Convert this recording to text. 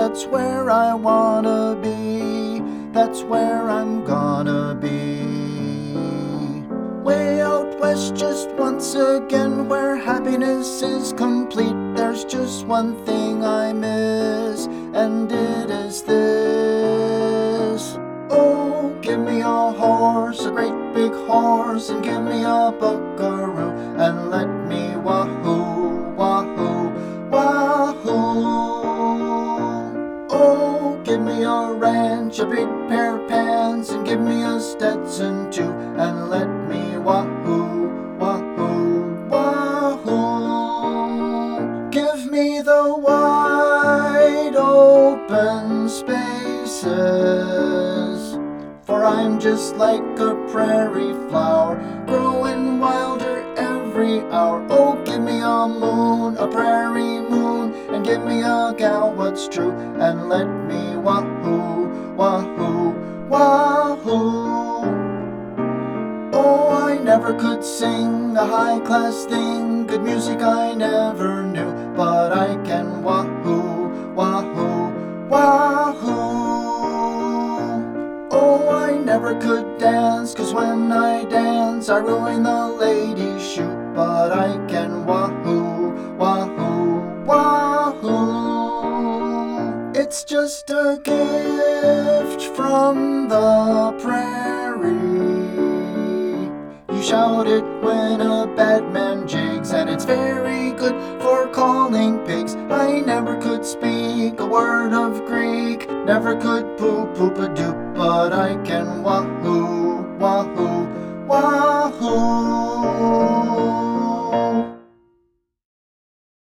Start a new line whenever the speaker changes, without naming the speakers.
that's where I wanna be. That's where I'm gonna be. Way out west just once again, where happiness is complete. There's just one thing I miss, and it is this. Oh, give me a horse, a great big horse, and give me a buckaroo, and let me wahoo, wahoo, wahoo. Oh, give me a ranch, a big pair of pants, and give me a Stetson too, and let me wahoo, wahoo, wahoo. Give me the wide open spaces, for I'm just like a prairie flower, growing wilder every hour. Oh, give me a moon, a prairie moon, and give me a gal what's true, and let me wahoo, wahoo, wahoo. Oh, I never could sing a high-class thing, good music I never knew, but I can wahoo, wahoo, wahoo. Oh, I never could dance, 'cause when I dance I ruin the lady's shoe, but I can wahoo, wahoo, wahoo. It's just a gift from the prairie. You shout it when a bad man jigs, and it's very good for calling pigs. I never could speak a word of Greek, never could poop a doop, but I can wahoo, wahoo, wahoo.